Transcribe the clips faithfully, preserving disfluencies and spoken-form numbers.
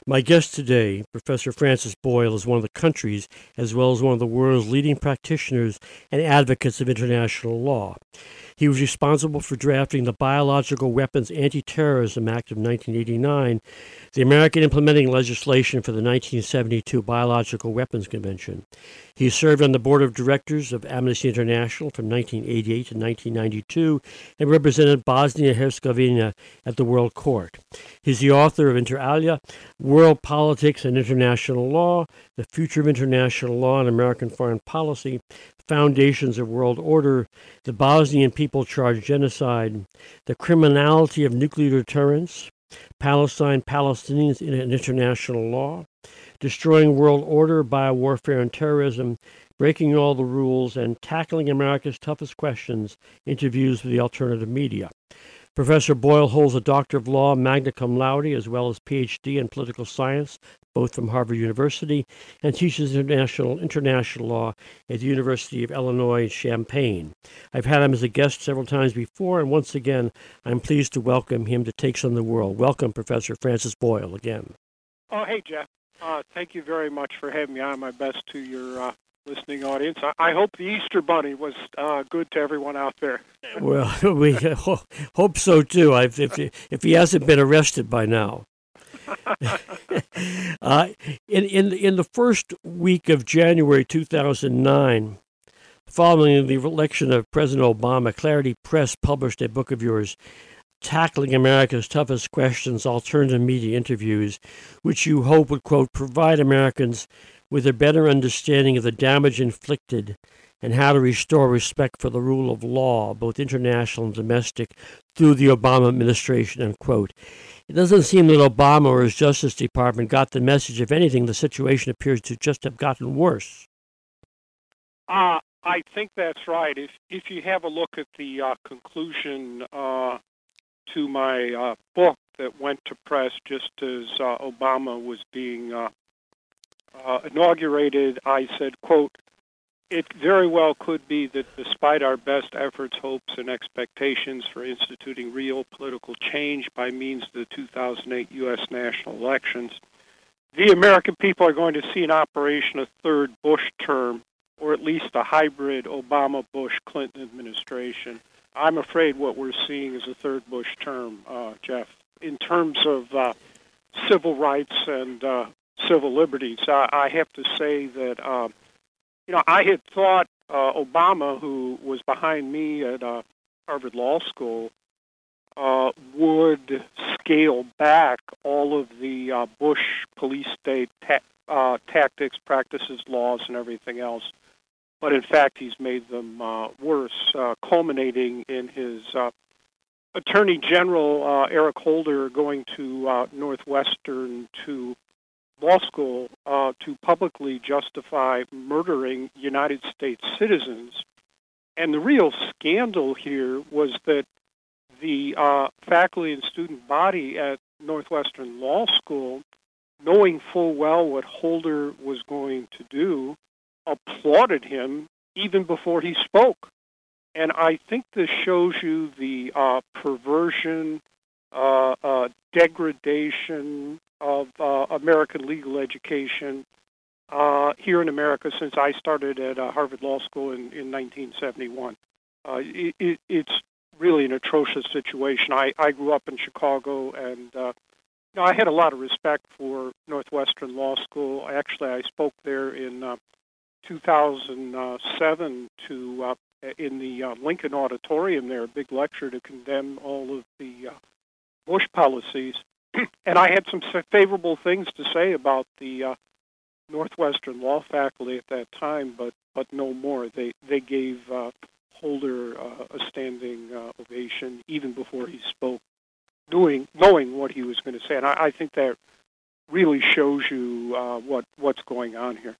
My guest today, Professor Francis Boyle, is one of the country's, as well as one of the world's leading practitioners and advocates of international law. He was responsible for drafting the Biological Weapons Anti-Terrorism Act of nineteen eighty-nine, the American implementing legislation for the nineteen seventy-two Biological Weapons Convention. He served on the board of directors of Amnesty International from nineteen eighty-eight to nineteen ninety-two and represented Bosnia and Herzegovina at the World Court. He's the author of Inter alia, World Politics and International Law, The Future of International Law and American Foreign Policy, Foundations of World Order, The Bosnian People Charged Genocide, The Criminality of Nuclear Deterrence, Palestine, Palestinians in International Law, Destroying World Order, Biowarfare and Terrorism, Breaking All the Rules, and Tackling America's Toughest Questions, Interviews with the Alternative Media. Professor Boyle holds a Doctor of Law, magna cum laude, as well as P H D in Political Science, both from Harvard University, and teaches international international law at the University of Illinois Champaign. I've had him as a guest several times before, and once again, I'm pleased to welcome him to Takes on the World. Welcome, Professor Francis Boyle, again. Oh, hey, Jeff. Uh, thank you very much for having me on. My best to your uh, listening audience. I, I hope the Easter Bunny was uh, good to everyone out there. Well, we ho- hope so, too, I've, if, if he hasn't been arrested by now. uh, in, in, in the first week of January two thousand nine, following the election of President Obama, Clarity Press published a book of yours, Tackling America's Toughest Questions, Alternative Media Interviews, which you hope would, quote, provide Americans with a better understanding of the damage inflicted and how to restore respect for the rule of law, both international and domestic, through the Obama administration, unquote. It doesn't seem that Obama or his Justice Department got the message. If anything, the situation appears to just have gotten worse. Uh, I think that's right. If if you have a look at the uh, conclusion uh, to my uh, book that went to press just as uh, Obama was being uh, uh, inaugurated, I said, quote, "It very well could be that despite our best efforts, hopes, and expectations for instituting real political change by means of the two thousand eight U S national elections, the American people are going to see in operation a third Bush term, or at least a hybrid Obama-Bush-Clinton administration." I'm afraid what we're seeing is a third Bush term, uh, Jeff. In terms of uh, civil rights and uh, civil liberties, I, I have to say that uh, You know, I had thought uh, Obama, who was behind me at uh, Harvard Law School, uh, would scale back all of the uh, Bush police state ta- uh, tactics, practices, laws, and everything else. But in fact, he's made them uh, worse, uh, culminating in his uh, Attorney General, uh, Eric Holder, going to uh, Northwestern to law school uh, to publicly justify murdering United States citizens. And the real scandal here was that the uh, faculty and student body at Northwestern Law School, knowing full well what Holder was going to do, applauded him even before he spoke. And I think this shows you the uh, perversion, uh, uh, degradation of uh, American legal education uh, here in America since I started at uh, Harvard Law School in, in nineteen seventy-one. Uh, it, it, it's really an atrocious situation. I, I grew up in Chicago, and uh, you know, I had a lot of respect for Northwestern Law School. Actually, I spoke there in uh, two thousand seven to uh, in the uh, Lincoln Auditorium there, a big lecture to condemn all of the uh, Bush policies. And I had some favorable things to say about the uh, Northwestern law faculty at that time, but but no more. They they gave uh, Holder uh, a standing uh, ovation even before he spoke, knowing knowing what he was going to say. And I, I think that really shows you uh, what what's going on here.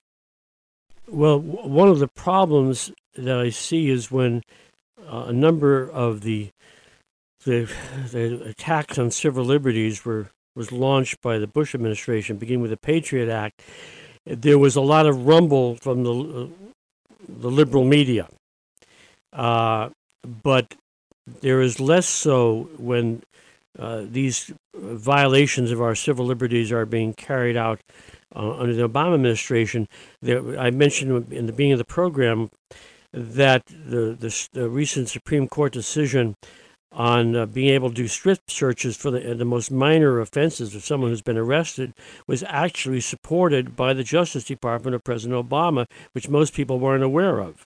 Well, w- one of the problems that I see is when uh, a number of the The, the attacks on civil liberties were was launched by the Bush administration, beginning with the Patriot Act. There was a lot of rumble from the uh, the liberal media, uh, but there is less so when uh, these violations of our civil liberties are being carried out uh, under the Obama administration. There, I mentioned in the beginning of the program that the, the, the recent Supreme Court decision on uh, being able to do strip searches for the, uh, the most minor offenses of someone who's been arrested was actually supported by the Justice Department of President Obama, which most people weren't aware of.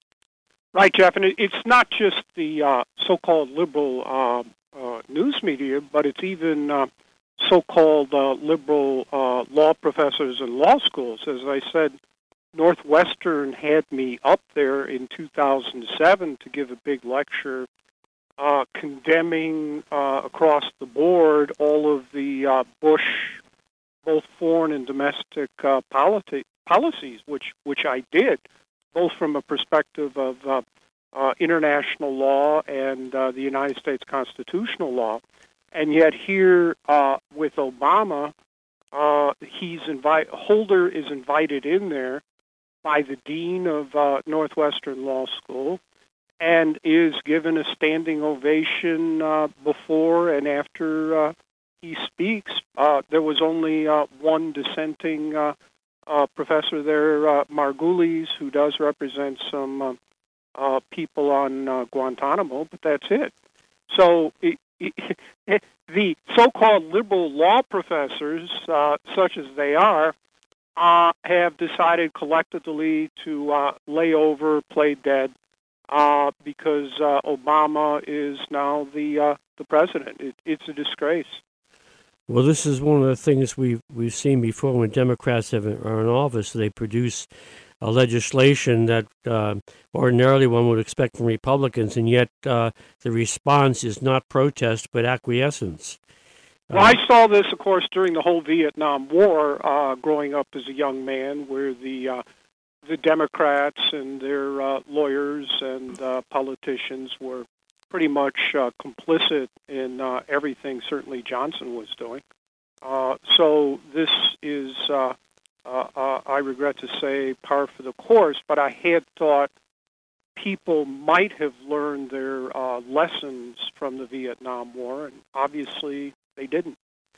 Right, Jeff, and it, it's not just the uh, so-called liberal uh, uh, news media, but it's even uh, so-called uh, liberal uh, law professors in law schools. As I said, Northwestern had me up there in two thousand seven to give a big lecture uh, condemning uh, across the board all of the uh, Bush, both foreign and domestic uh, politi- policies, which, which I did, both from a perspective of uh, uh, international law and uh, the United States constitutional law. And yet here uh, with Obama, uh, he's invite Holder is invited in there by the dean of uh, Northwestern Law School and is given a standing ovation uh, before and after uh, he speaks. Uh, there was only uh, one dissenting uh, uh, professor there, uh, Margulies, who does represent some uh, uh, people on uh, Guantanamo, but that's it. So it, it, the so-called liberal law professors, uh, such as they are, uh, have decided collectively to uh, lay over, play dead, uh, because uh, Obama is now the uh, the president. It, it's a disgrace. Well, this is one of the things we've, we've seen before when Democrats have, are in office. They produce a legislation that uh, ordinarily one would expect from Republicans, and yet uh, the response is not protest but acquiescence. Well, I saw this, of course, during the whole Vietnam War, uh, growing up as a young man, where the uh, the Democrats and their uh, lawyers and uh, politicians were pretty much uh, complicit in uh, everything certainly Johnson was doing. Uh, so this is, uh, uh, uh, I regret to say, par for the course, but I had thought people might have learned their uh, lessons from the Vietnam War, and obviously they didn't.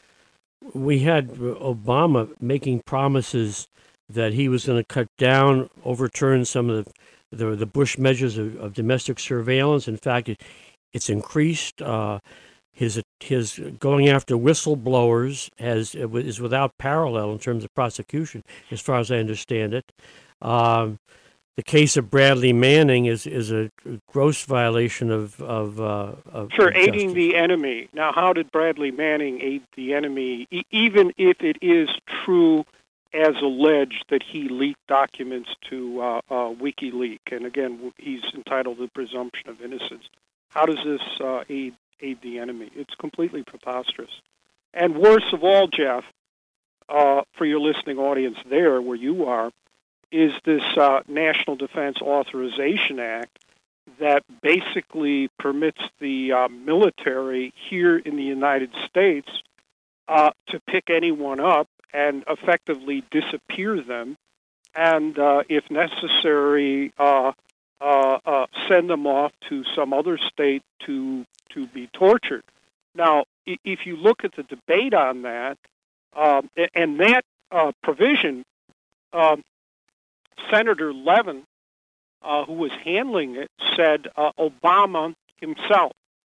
We had Obama making promises that he was going to cut down, overturn some of the the, the Bush measures of, of domestic surveillance. In fact, it, it's increased. Uh, his his going after whistleblowers has is without parallel in terms of prosecution, as far as I understand it. Um, the case of Bradley Manning is is a gross violation of of, uh, of sure of aiding justice. the enemy. Now, how did Bradley Manning aid the enemy? E- even if it is true, as alleged, that he leaked documents to uh, uh, WikiLeaks, and again, he's entitled to the presumption of innocence. How does this uh, aid aid the enemy? It's completely preposterous. And worst of all, Jeff, uh, for your listening audience there, where you are, is this uh, National Defense Authorization Act that basically permits the uh, military here in the United States uh, to pick anyone up and effectively disappear them, and uh, if necessary, uh, uh, uh, send them off to some other state to to be tortured. Now, if you look at the debate on that, um, and that uh, provision, um, Senator Levin, uh, who was handling it, said uh, Obama himself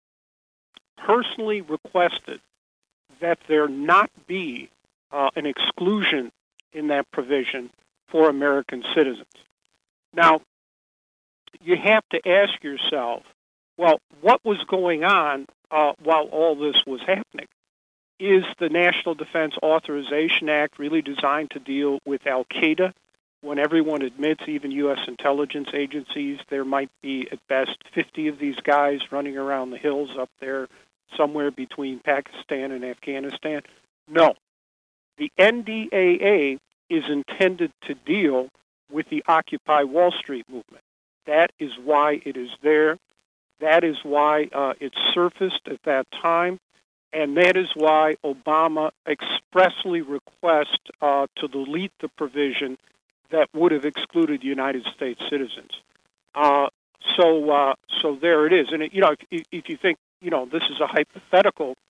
personally requested that there not be uh, an exclusion in that provision for American citizens. Now, you have to ask yourself, well, what was going on uh, while all this was happening? Is the National Defense Authorization Act really designed to deal with Al-Qaeda, when everyone admits, even U S intelligence agencies, there might be at best fifty of these guys running around the hills up there somewhere between Pakistan and Afghanistan? No. The N D A A is intended to deal with the Occupy Wall Street movement. That is why it is there. That is why uh, it surfaced at that time. And that is why Obama expressly requests uh, to delete the provision that would have excluded United States citizens. Uh, so, uh, so there it is. And it, you know, if, if you think, you know, this is a hypothetical,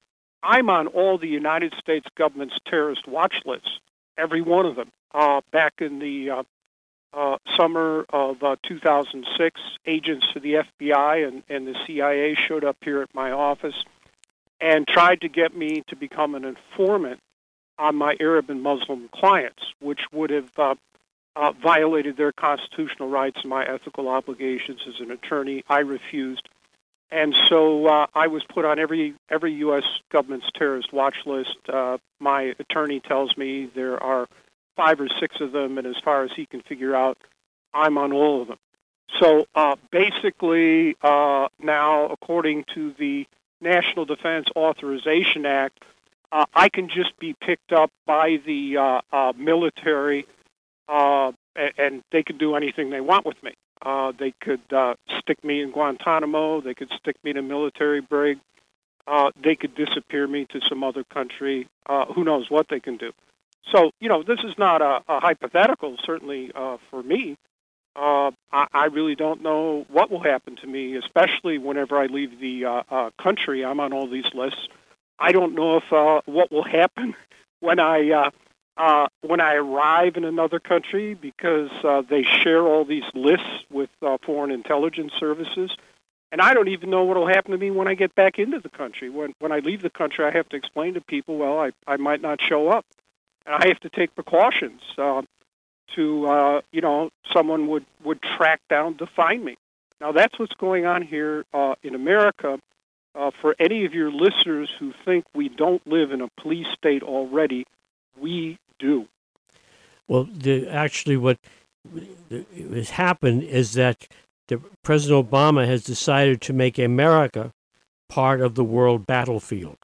I'm on all the United States government's terrorist watch lists, every one of them. Uh, back in the uh, uh, summer of uh, two thousand six, agents for the F B I and, and the C I A showed up here at my office and tried to get me to become an informant on my Arab and Muslim clients, which would have uh, uh, violated their constitutional rights and my ethical obligations as an attorney. I refused. And so uh, I was put on every every U S government's terrorist watch list. Uh, my attorney tells me there are five or six of them, and as far as he can figure out, I'm on all of them. So uh, basically, uh, now, according to the National Defense Authorization Act, uh, I can just be picked up by the uh, uh, military, uh, and, and they can do anything they want with me. Uh, they could uh, stick me in Guantanamo. They could stick me in a military brig. Uh, they could disappear me to some other country. Uh, who knows what they can do? So, you know, this is not a, a hypothetical, certainly uh, for me. Uh, I, I really don't know what will happen to me, especially whenever I leave the uh, uh, country. I'm on all these lists. I don't know if uh, what will happen when I uh, uh, when I arrive in another country, because uh, they share all these lists with uh, foreign intelligence services. And I don't even know what will happen to me when I get back into the country. When when I leave the country, I have to explain to people, well, I, I might not show up. And I have to take precautions uh, to, uh, you know, someone would, would track down to find me. Now, that's what's going on here uh, in America. Uh, for any of your listeners who think we don't live in a police state already, we do. Well, the, actually what has happened is that the, President Obama has decided to make America part of the world battlefield.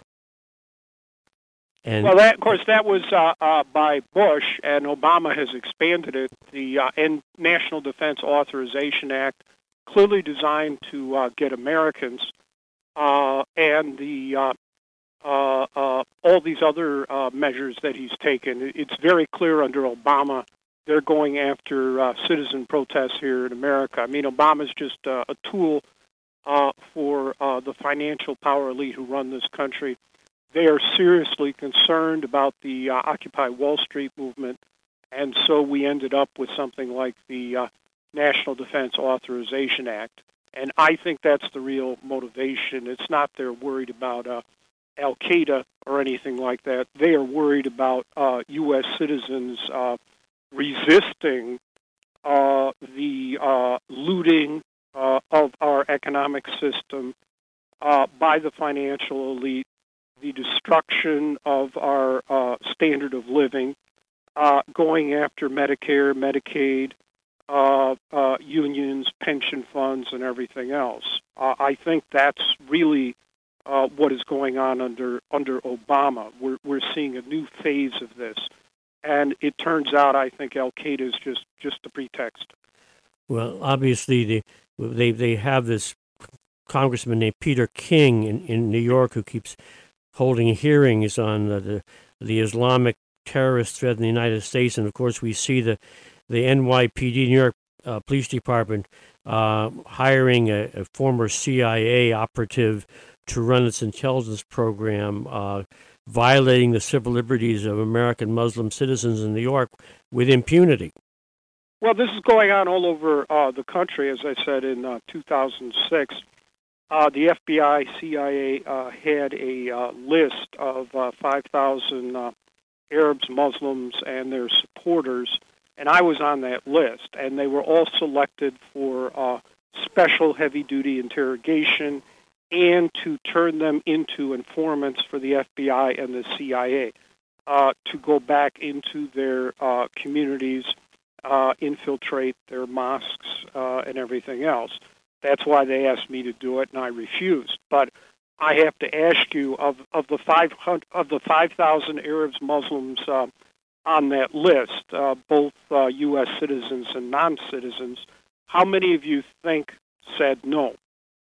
And well, that, of course, that was uh, uh, by Bush, and Obama has expanded it. The uh, and National Defense Authorization Act, clearly designed to uh, get Americans, uh, and the uh, uh, uh, all these other uh, measures that he's taken. It's very clear under Obama they're going after uh, citizen protests here in America. I mean, Obama's just uh, a tool uh, for uh, the financial power elite who run this country. They are seriously concerned about the uh, Occupy Wall Street movement, and so we ended up with something like the uh, National Defense Authorization Act. And I think that's the real motivation. It's not they're worried about uh, Al-Qaeda or anything like that. They are worried about uh, U S citizens uh, resisting uh, the uh, looting uh, of our economic system uh, by the financial elite, the destruction of our uh, standard of living, uh, going after Medicare, Medicaid, uh, uh, unions, pension funds, and everything else. Uh, I think that's really uh, what is going on under under Obama. We're we're seeing a new phase of this, and it turns out I think Al-Qaeda is just just a pretext. Well, obviously the, they they have this congressman named Peter King in, in New York who keeps holding hearings on the, the the Islamic terrorist threat in the United States, and of course we see the the N Y P D, New York uh, Police Department, uh, hiring a, a former C I A operative to run its intelligence program, uh, violating the civil liberties of American Muslim citizens in New York with impunity. Well, this is going on all over uh, the country, as I said, in uh, two thousand six. Uh, the F B I, C I A uh, had a uh, list of uh, five thousand uh, Arabs, Muslims, and their supporters, and I was on that list. And they were all selected for uh, special heavy-duty interrogation and to turn them into informants for the F B I and the C I A, uh, to go back into their uh, communities, uh, infiltrate their mosques, uh, and everything else. That's why they asked me to do it, and I refused. But I have to ask you, of of the five hundred of the five thousand Arabs, Muslims uh, on that list, uh, both uh, U S citizens and non-citizens, how many of you think said no?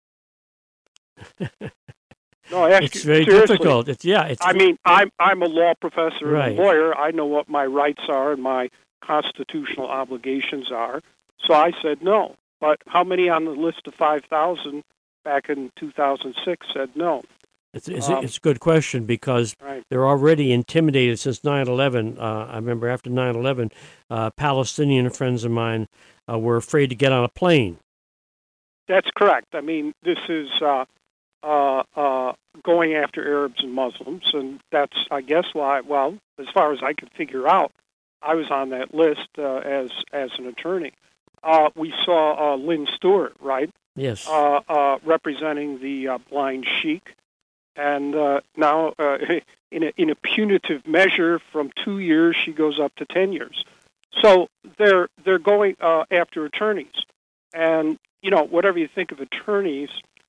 No, I ask it's you, very seriously. difficult. It's yeah. It's I mean, I'm I'm a law professor right. and a lawyer. I know what my rights are and my constitutional obligations are. So I said no. But how many on the list of five thousand back in two thousand six said no? It's, it's, Um, it's a good question because right. they're already intimidated since nine eleven. Uh, I remember after nine eleven, uh, Palestinian friends of mine uh, were afraid to get on a plane. That's correct. I mean, this is uh, uh, uh, going after Arabs and Muslims, and that's, I guess, why. Well, as far as I could figure out, I was on that list uh, as as an attorney. Uh, we saw uh, Lynn Stewart, right, Yes. uh, uh, representing the uh, blind sheik, and uh, now uh, in a in a punitive measure, from two years she goes up to ten years. So they're they're going uh, after attorneys, and you know whatever you think of attorneys,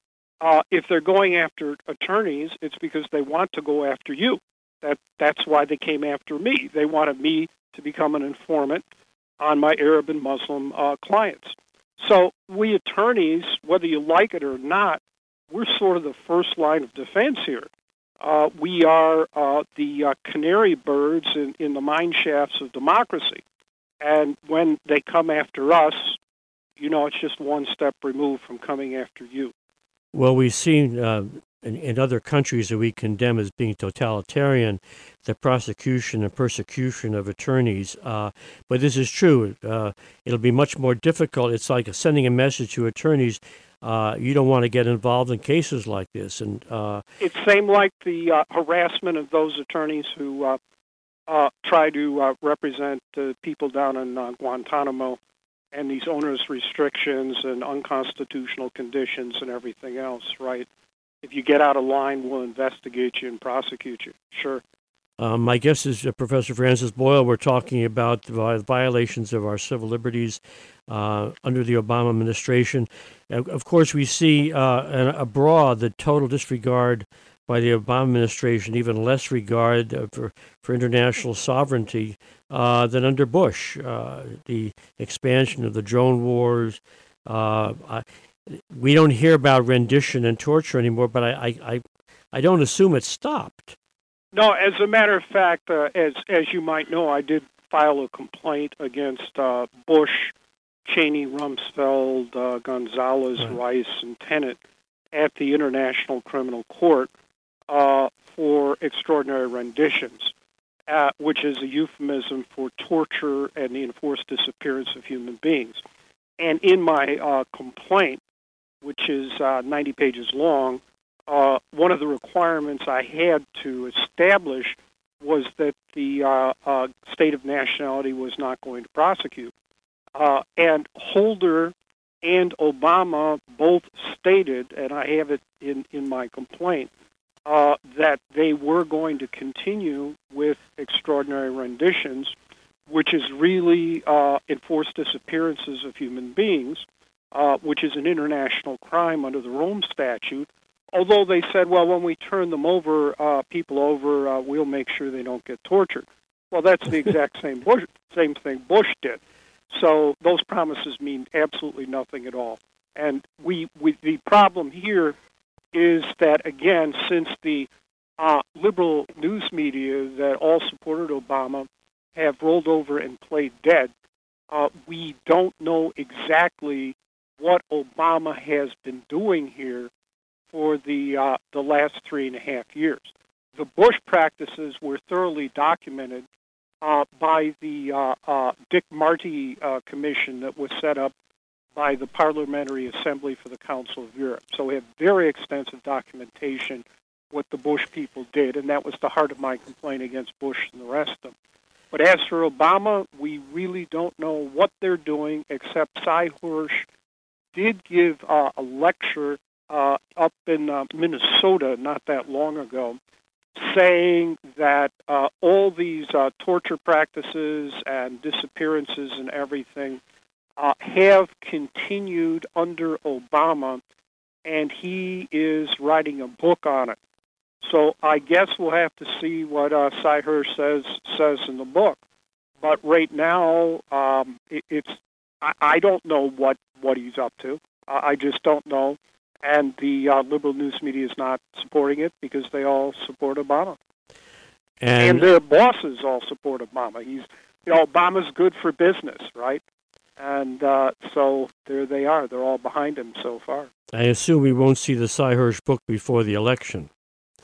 uh, if they're going after attorneys, it's because they want to go after you. That that's why they came after me. They wanted me to become an informant on my Arab and Muslim uh, clients. So we attorneys, whether you like it or not, we're sort of the first line of defense here. Uh, we are uh, the uh, canary birds in, in the mine shafts of democracy. And when they come after us, you know, it's just one step removed from coming after you. Well, we've seen uh, in, in other countries that we condemn as being totalitarian, the prosecution and persecution of attorneys. Uh, but this is true. Uh, it'll be much more difficult. It's like sending a message to attorneys. Uh, you don't want to get involved in cases like this. And uh, it's same like the uh, harassment of those attorneys who uh, uh, try to uh, represent uh, people down in uh, Guantanamo, and these onerous restrictions and unconstitutional conditions and everything else, right? If you get out of line, we'll investigate you and prosecute you. Sure. Um, my guest is uh, Professor Francis Boyle. We're talking about the violations of our civil liberties uh, under the Obama administration. Uh, of course, we see uh, an, abroad the total disregard by the Obama administration, even less regard uh, for, for international sovereignty uh, than under Bush. Uh, the expansion of the drone wars. Uh, I, we don't hear about rendition and torture anymore, but I, I, I, I don't assume it stopped. No, as a matter of fact, uh, as as you might know, I did file a complaint against uh, Bush, Cheney, Rumsfeld, uh, Gonzalez, Right. Rice, and Tenet at the International Criminal Court uh, for extraordinary renditions, uh, which is a euphemism for torture and the enforced disappearance of human beings. And in my uh, complaint, which is uh, ninety pages long, Uh, one of the requirements I had to establish was that the uh, uh, state of nationality was not going to prosecute. Uh, and Holder and Obama both stated, and I have it in, in my complaint, uh, that they were going to continue with extraordinary renditions, which is really uh, enforced disappearances of human beings, uh, which is an international crime under the Rome Statute. Although they said, well, when we turn them over, uh, people over, uh, we'll make sure they don't get tortured. Well, that's the exact same Bush, same thing Bush did. So those promises mean absolutely nothing at all. And we, we the problem here is that, again, since the uh, liberal news media that all supported Obama have rolled over and played dead, uh, we don't know exactly what Obama has been doing here for the uh, the last three and a half years. The Bush practices were thoroughly documented uh, by the uh, uh, Dick Marty uh, Commission that was set up by the Parliamentary Assembly for the Council of Europe. So we have very extensive documentation what the Bush people did, and that was the heart of my complaint against Bush and the rest of them. But as for Obama, we really don't know what they're doing, except Cy Hirsch did give uh, a lecture Uh, up in uh, Minnesota not that long ago, saying that uh, all these uh, torture practices and disappearances and everything uh, have continued under Obama, and he is writing a book on it. So I guess we'll have to see what uh, Cy Hirsch says says in the book. But right now, um, it, it's I, I don't know what, what he's up to. Uh, I just don't know. And the uh, liberal news media is not supporting it because they all support Obama. And, and their bosses all support Obama. He's, you know, Obama's good for business, right? And uh, so there they are. They're all behind him so far. I assume we won't see the Cy Hirsch book before the election.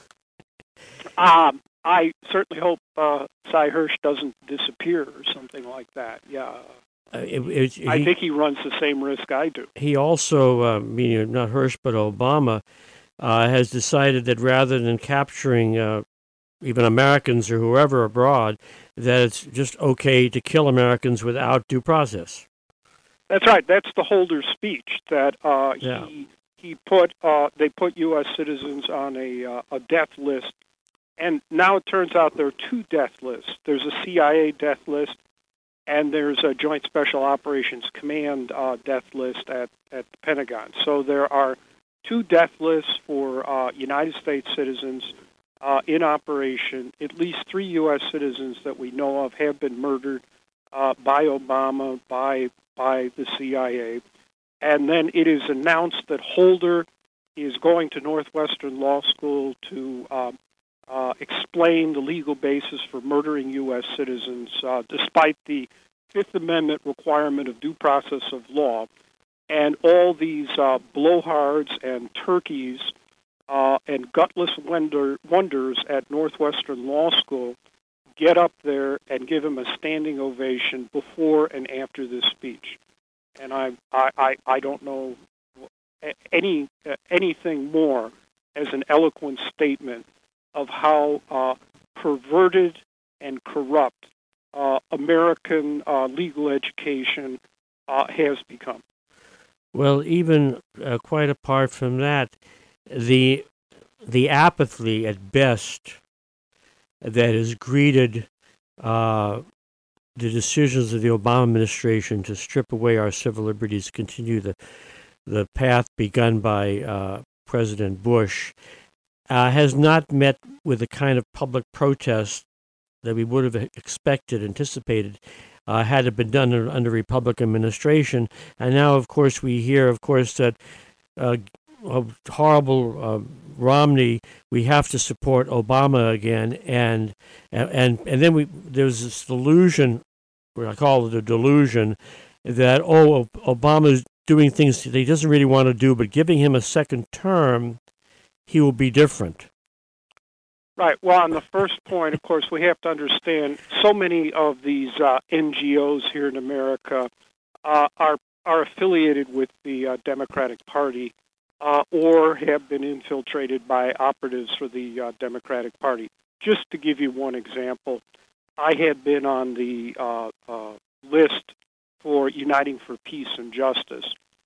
Um, I certainly hope uh, Cy Hirsch doesn't disappear or something like that. Yeah. Uh, it, it, I he, think he runs the same risk I do. He also, uh, meaning not Hirsch, but Obama, uh, has decided that rather than capturing uh, even Americans or whoever abroad, that it's just okay to kill Americans without due process. That's right. That's the Holder speech that uh, Yeah. he he put. Uh, they put U S citizens on a uh, a death list, and now it turns out there are two death lists. There's a C I A death list, and there's a Joint Special Operations Command uh, death list at at the Pentagon. So there are two death lists for uh, United States citizens uh, in operation. At least three U S citizens that we know of have been murdered uh, by Obama, by by the C I A. And then it is announced that Holder is going to Northwestern Law School to uh, uh, explain the legal basis for murdering U S citizens, uh, despite the Fifth Amendment requirement of due process of law. And all these uh, blowhards and turkeys uh, and gutless wonder, wonders at Northwestern Law School get up there and give him a standing ovation before and after this speech. And I, I, I, I don't know any uh, anything more as an eloquent statement of how uh, perverted and corrupt uh, American uh, legal education uh, has become. Well, even uh, quite apart from that, the the apathy at best that has greeted uh, the decisions of the Obama administration to strip away our civil liberties, continue the the path begun by uh, President Bush, uh, has not met with the kind of public protest that we would have expected, anticipated, uh, had it been done under, under Republican administration. And now, of course, we hear, of course, that uh, horrible uh, Romney, we have to support Obama again, and and and then we there's this delusion, what I call it a delusion, that oh, Obama's doing things that he doesn't really want to do, but giving him a second term, he will be different. Right. Well, on the first point, of course, we have to understand so many of these uh, N G Os here in America uh, are are affiliated with the uh, Democratic Party uh, or have been infiltrated by operatives for the uh, Democratic Party. Just to give you one example, I had been on the uh, uh, list for Uniting for Peace and Justice,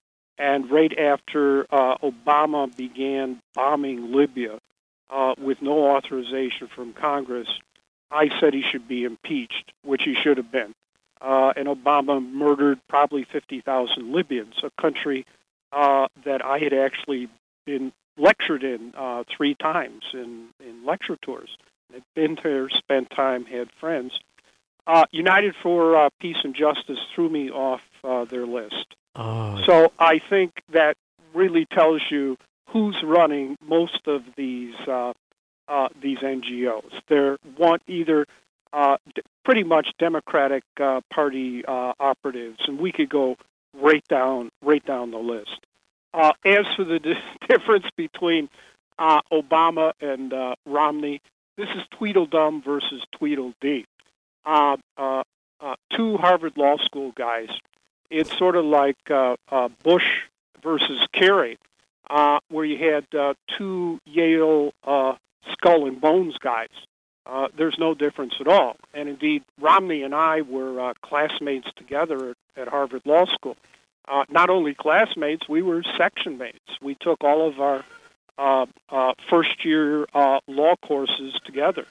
and right after uh, Obama began bombing Libya, Uh, with no authorization from Congress, I said he should be impeached, which he should have been. Uh, and Obama murdered probably fifty thousand Libyans, a country uh, that I had actually been lectured in uh, three times in, in lecture tours. I'd been there, spent time, had friends. Uh, United for uh, Peace and Justice threw me off uh, their list. Oh. So I think that really tells you who's running most of these uh, uh, these N G Os. They're one either uh, d- pretty much Democratic uh, Party uh, operatives, and we could go right down right down the list. Uh, as for the di- difference between uh, Obama and uh, Romney, this is Tweedledum versus Tweedledee. Uh, uh, uh, two Harvard Law School guys. It's sort of like uh, uh, Bush versus Kerry. Uh, where you had uh, two Yale uh, skull and bones guys. Uh, there's no difference at all. And indeed, Romney and I were uh, classmates together at, at Harvard Law School. Uh, not only classmates, we were section mates. We took all of our uh, uh, first-year uh, law courses together.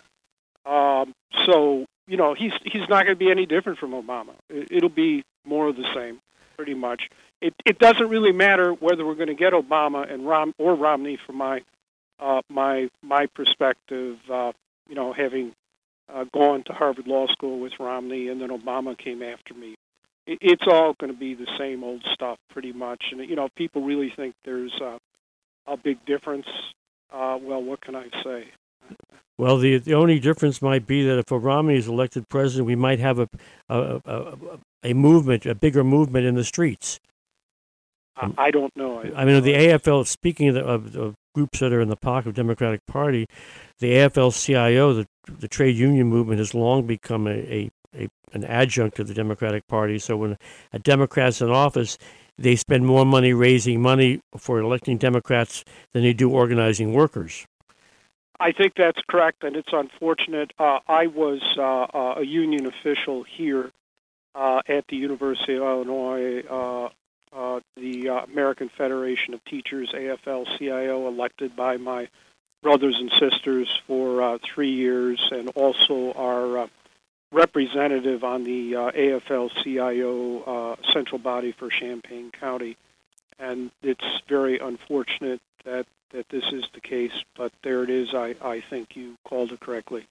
Um, so, you know, he's he's not going to be any different from Obama. It, it'll be more of the same, pretty much. It it doesn't really matter whether we're going to get Obama and Rom or Romney from my uh, my my perspective. Uh, you know, having uh, gone to Harvard Law School with Romney and then Obama came after me, it, it's all going to be the same old stuff, pretty much. And you know, if people really think there's uh, a big difference, uh, well, what can I say? Well, the the only difference might be that if Romney is elected president, we might have a a, a, a movement, a bigger movement in the streets. I, I don't know. I mean, the A F L, speaking of, the, of, of groups that are in the pocket of the Democratic Party, the A F L C I O, the, the trade union movement, has long become a, a, a an adjunct of the Democratic Party. So when a Democrat's in office, they spend more money raising money for electing Democrats than they do organizing workers. I think that's correct, and it's unfortunate. Uh, I was uh, a union official here uh, at the University of Illinois, uh, uh, the uh, American Federation of Teachers, A F L C I O, elected by my brothers and sisters for uh, three years, and also our uh, representative on the uh, A F L C I O uh, central body for Champaign County. And it's very unfortunate that, that this is the case, but there it is. I, I think you called it correctly.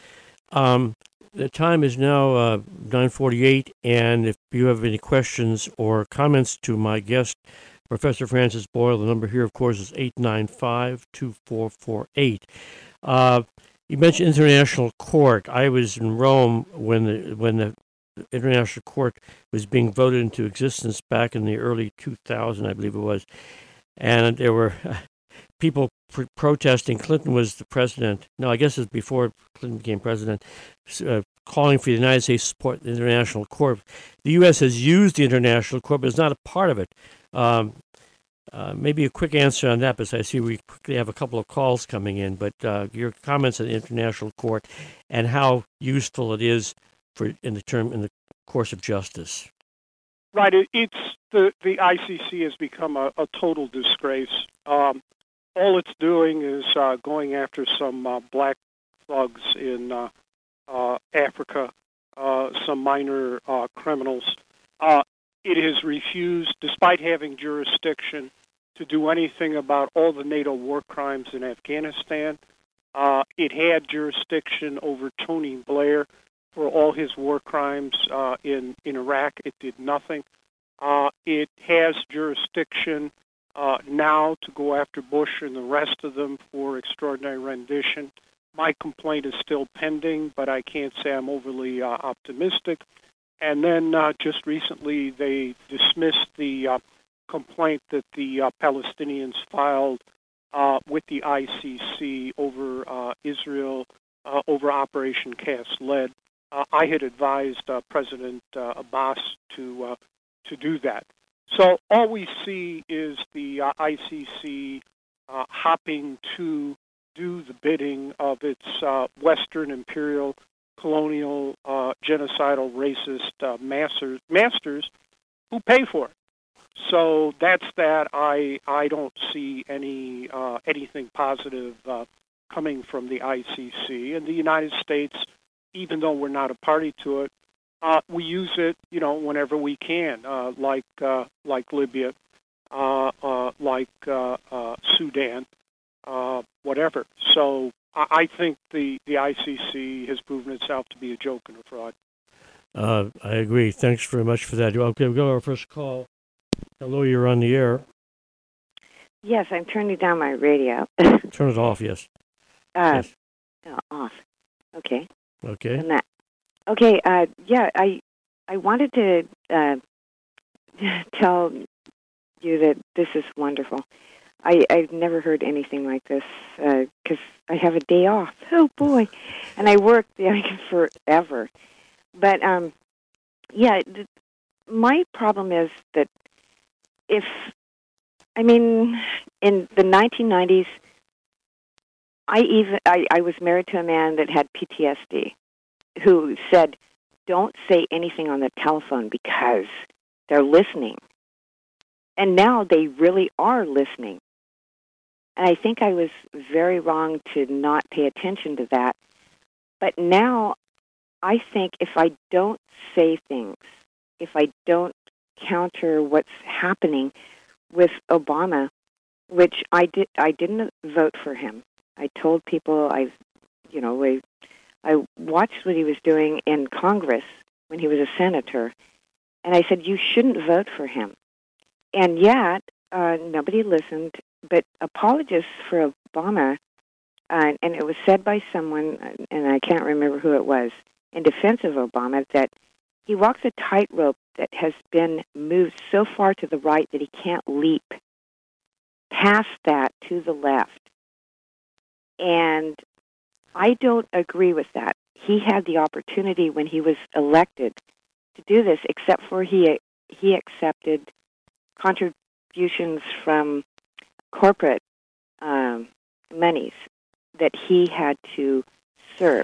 Um, the time is now uh, nine forty-eight, and if you have any questions or comments to my guest, Professor Francis Boyle, the number here, of course, is eight nine five, two four four eight. Uh, you mentioned International Court. I was in Rome when the, when the International Court was being voted into existence back in the early two thousands, I believe it was, and there were uh, people pr- protesting. Clinton was the president. No, I guess it was before Clinton became president, uh, calling for the United States to support the International Court. The U S has used the International Court, but it's not a part of it. Um, uh, maybe a quick answer on that, because I see we quickly have a couple of calls coming in, but uh, your comments on the International Court and how useful it is for in the term in the course of justice. Right. It, it's the the I C C has become a, a total disgrace. Um, all it's doing is uh, going after some uh, black thugs in uh, uh, Africa, uh, some minor uh, criminals. Uh, it has refused, despite having jurisdiction, to do anything about all the NATO war crimes in Afghanistan. Uh, it had jurisdiction over Tony Blair for all his war crimes uh, in, in Iraq. It did nothing. Uh, it has jurisdiction uh, now to go after Bush and the rest of them for extraordinary rendition. My complaint is still pending, but I can't say I'm overly uh, optimistic. And then uh, just recently they dismissed the uh, complaint that the uh, Palestinians filed uh, with the I C C over uh, Israel, uh, over Operation Cast Lead. Uh, I had advised uh, President uh, Abbas to uh, to do that. So all we see is the uh, I C C uh, hopping to do the bidding of its uh, Western imperial, colonial, uh, genocidal, racist uh, masters, masters who pay for it. So that's that. I I don't see any uh, anything positive uh, coming from the I C C. And the United States, even though we're not a party to it, uh, we use it, you know, whenever we can, uh, like uh, like Libya, uh, uh, like uh, uh, Sudan, uh, whatever. So I, I think the, the I C C has proven itself to be a joke and a fraud. Uh, I agree. Thanks very much for that. Okay, we'll go to our first call. Hello, you're on the air. Yes, I'm turning down my radio. Turn it off, yes. Uh, yes. Oh, off. Okay. Okay. And that. Okay, uh, yeah, I I wanted to uh, tell you that this is wonderful. I, I've never heard anything like this because uh, I have a day off. Oh, boy. And I work like forever. But, um, yeah, th- my problem is that if, I mean, in the nineteen nineties, I even I, I was married to a man that had P T S D who said, don't say anything on the telephone because they're listening. And now they really are listening. And I think I was very wrong to not pay attention to that. But now I think if I don't say things, if I don't counter what's happening with Obama, which I did, I didn't vote for him. I told people I, you know, I, I watched what he was doing in Congress when he was a senator, and I said, you shouldn't vote for him. And yet, uh, nobody listened, but apologists for Obama, uh, and it was said by someone, and I can't remember who it was, in defense of Obama, that he walks a tightrope that has been moved so far to the right that he can't leap past that to the left. And I don't agree with that. He had the opportunity when he was elected to do this, except for he he accepted contributions from corporate um, monies that he had to serve.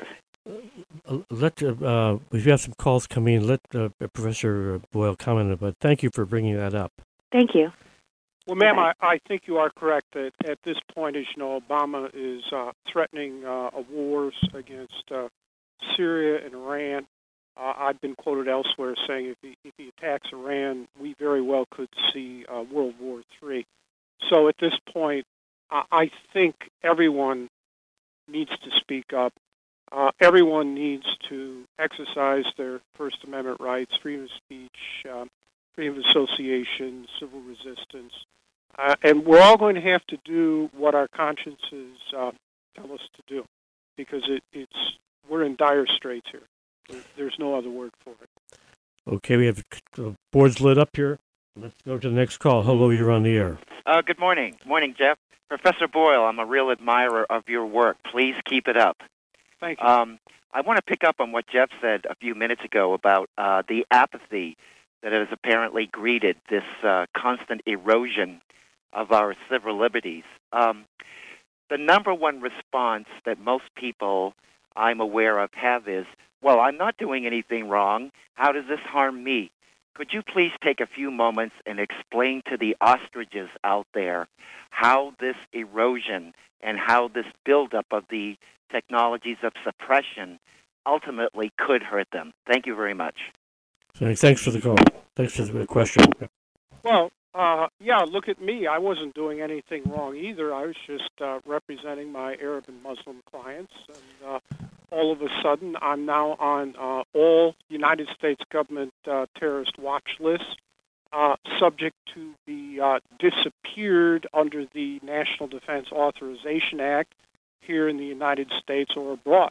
Uh, Let uh, uh, if you have some calls coming in, let uh, Professor Boyle comment. But thank you for bringing that up. Thank you. Well, ma'am, Okay. I, I think you are correct that at this point, as you know, Obama is uh, threatening uh, a wars against uh, Syria and Iran. Uh, I've been quoted elsewhere saying if he, if he attacks Iran, we very well could see uh, World War Three. So at this point, I, I think everyone needs to speak up. Uh, everyone needs to exercise their First Amendment rights, freedom of speech, uh, freedom of association, civil resistance. Uh, and we're all going to have to do what our consciences uh, tell us to do, because it, it's we're in dire straits here. There, there's no other word for it. Okay, we have uh, boards lit up here. Let's go to the next call. Hello, you're on the air. Uh, good morning. Morning, Jeff. Professor Boyle, I'm a real admirer of your work. Please keep it up. Thank you. Um, I want to pick up on what Jeff said a few minutes ago about uh, the apathy that has apparently greeted this uh, constant erosion of our civil liberties. Um, the number one response that most people I'm aware of have is, well, I'm not doing anything wrong. How does this harm me? Could you please take a few moments and explain to the ostriches out there how this erosion and how this buildup of the technologies of suppression ultimately could hurt them? Thank you very much. Thanks for the call. Thanks for the question. Well, uh, yeah, look at me. I wasn't doing anything wrong either. I was just uh, representing my Arab and Muslim clients, and uh, all of a sudden I'm now on uh, all United States government uh, terrorist watch lists, uh, subject to be uh, disappeared under the National Defense Authorization Act here in the United States or abroad.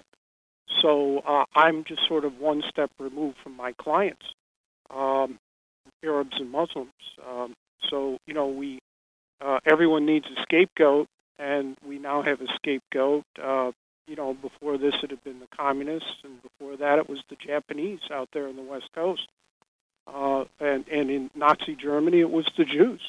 So uh, I'm just sort of one step removed from my clients, um, Arabs and Muslims. Um, so, you know, we uh, everyone needs a scapegoat, and we now have a scapegoat. Uh, you know, before this it had been the communists, and before that it was the Japanese out there on the West Coast. Uh, and, and in Nazi Germany it was the Jews.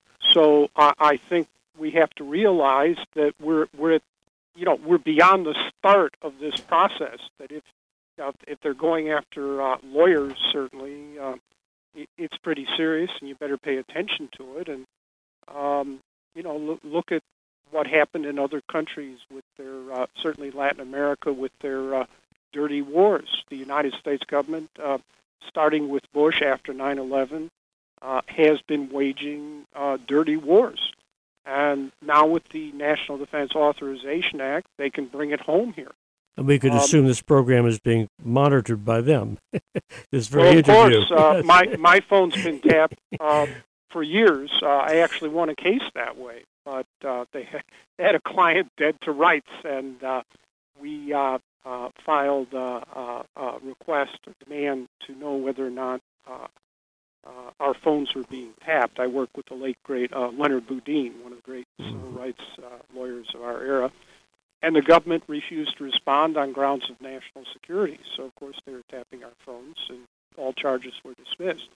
So I, I think we have to realize that we're, we're at you know, we're beyond the start of this process. That if uh, if they're going after uh, lawyers, certainly uh, it, it's pretty serious, and you better pay attention to it. And um, you know, look, look at what happened in other countries with their uh, certainly Latin America with their uh, dirty wars. The United States government, uh, starting with Bush after nine eleven, uh, has been waging uh, dirty wars. And now with the National Defense Authorization Act, they can bring it home here. And we could Um, assume this program is being monitored by them. This very well, of interview. course, uh, my, my phone's been tapped uh, for years. Uh, I actually won a case that way. But uh, they, had, they had a client dead to rights, and uh, we uh, uh, filed uh, uh, a request, a demand to know whether or not uh, Uh, our phones were being tapped. I work with the late, great uh, Leonard Boudin, one of the great civil rights uh, lawyers of our era. And the government refused to respond on grounds of national security. So, of course, they were tapping our phones, and all charges were dismissed.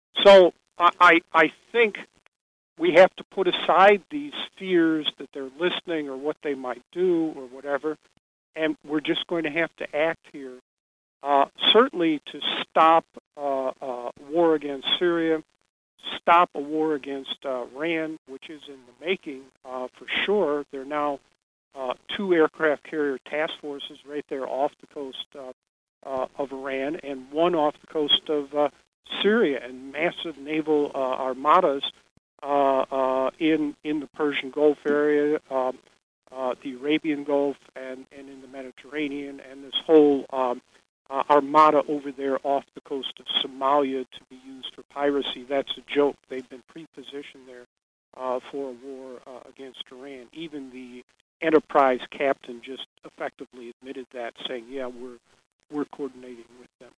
So I, I, I think we have to put aside these fears that they're listening or what they might do or whatever, and we're just going to have to act here. Uh, certainly to stop uh, uh, war against Syria, stop a war against uh, Iran, which is in the making uh, for sure. There are now uh, two aircraft carrier task forces right there off the coast uh, uh, of Iran and one off the coast of uh, Syria, and massive naval uh, armadas uh, uh, in, in the Persian Gulf area, um, uh, the Arabian Gulf, and, and in the Mediterranean, and this whole um, Uh, armada over there off the coast of Somalia to be used for piracy. That's a joke. They've been pre-positioned there uh, for a war uh, against Iran. Even the Enterprise captain just effectively admitted that, saying, yeah, we're we're coordinating with them.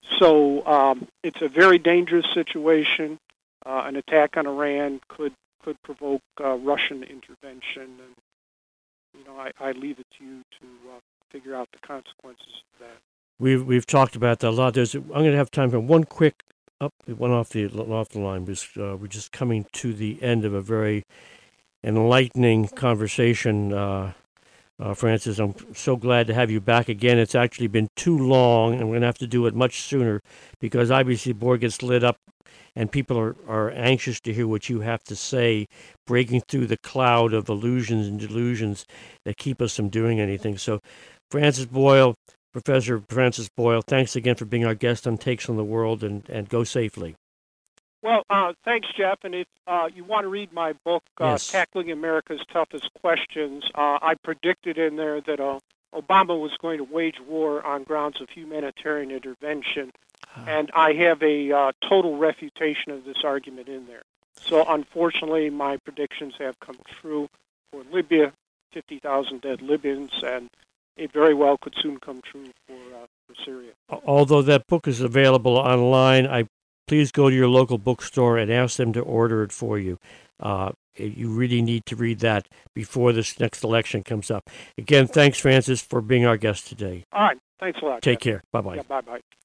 so um, it's a very dangerous situation. Uh, an attack on Iran could could provoke uh, Russian intervention, and you know I, I leave it to you to uh, figure out the consequences of that. We've we've talked about that a lot. There's I'm going to have time for one quick up one off the off the line because uh, we're just coming to the end of a very enlightening conversation. Uh, Uh, Francis, I'm so glad to have you back again. It's actually been too long, and we're going to have to do it much sooner because obviously the board gets lit up and people are, are anxious to hear what you have to say, breaking through the cloud of illusions and delusions that keep us from doing anything. So, Francis Boyle, Professor Francis Boyle, thanks again for being our guest on Takes on the World, and, and go safely. Well, uh, thanks, Jeff. And if uh, you want to read my book, uh, Yes. Tackling America's Toughest Questions, uh, I predicted in there that uh, Obama was going to wage war on grounds of humanitarian intervention, and I have a uh, total refutation of this argument in there. So, unfortunately, my predictions have come true for Libya, fifty thousand dead Libyans, and it very well could soon come true for, uh, for Syria. Although that book is available online, I please go to your local bookstore and ask them to order it for you. Uh, you really need to read that before this next election comes up. Again, thanks, Francis, for being our guest today. All right. Thanks a lot. Take Jeff. care. Bye-bye. Yeah, bye-bye.